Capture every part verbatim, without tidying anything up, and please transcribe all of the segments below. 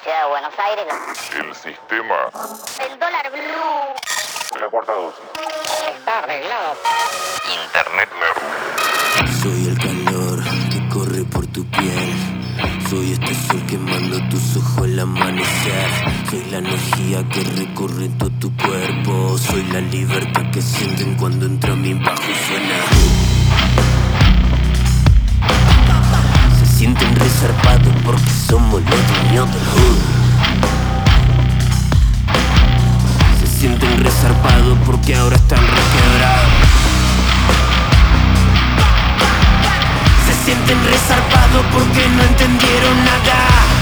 ciudad de Buenos Aires. El sistema. El dólar blue. La cuarta dosis. Está arreglado. Internet nerd. Soy el calor que corre por tu piel. Soy este sol quemando tus ojos al amanecer. Soy la energía que recorre todo tu cuerpo. Soy la libertad que sienten cuando entra mi bajo y suena. Se sienten resarpados porque somos los dueños del hood. Se sienten resarpados porque ahora están requebrados. Se sienten resarpados porque no entendieron nada.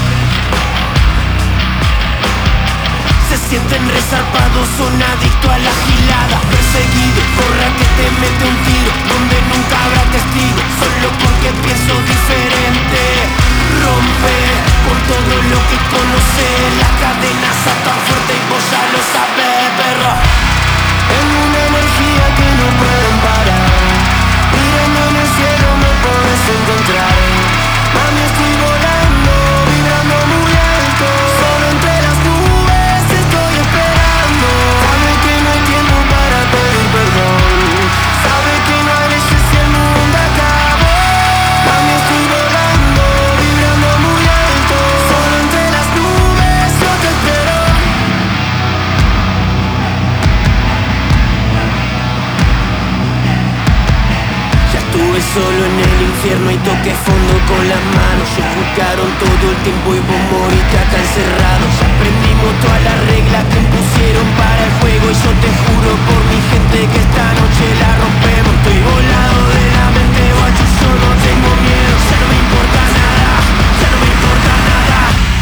Se sienten resarpados, son adictos a la gilada. Perseguido, corra que te mete un tiro donde nunca habrá testigo, solo porque pienso diferente. Rompe con todo lo que conoce. Las cadenas atan fuerte y vos ya lo sabes, perro. Tengo una energía que no pueden parar. Mirando en el cielo me puedes encontrar. Mami, estoy volando, vibrando muy alto. Solo entre las nubes estoy esperando. Sabe que no hay tiempo para pedir perdón. Sabe que no hay leyes si el mundo acabó. Mami, estoy volando, vibrando muy alto. Solo entre las nubes yo te espero. Estuve solo en el infierno y toqué fondo con las manos. Se juzgaron todo el tiempo y vos moriste acá encerrado. Ya aprendimos todas las reglas que impusieron para el juego. Y yo te juro por mi gente que esta noche la rompemos. Estoy volado de la mente, guacho, yo no tengo miedo. Ya no me importa nada, ya no me importa nada.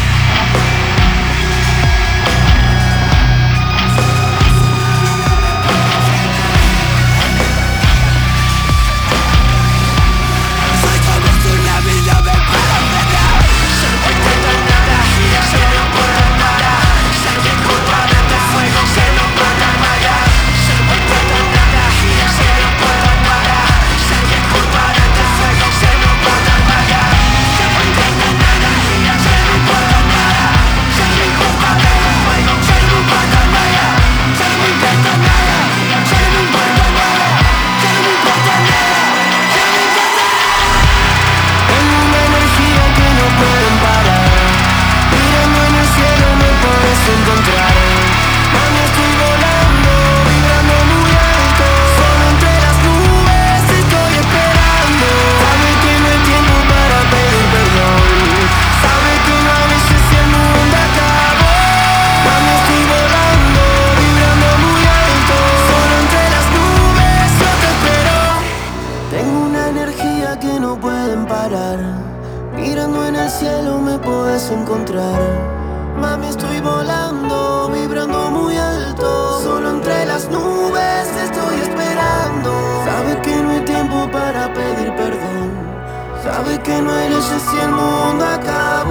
Mirando en el cielo me puedes encontrar. Mami, estoy volando, vibrando muy alto. Solo entre las nubes estoy esperando. Sabe que no hay tiempo para pedir perdón. Sabe que no hay leyes si el mundo acaba.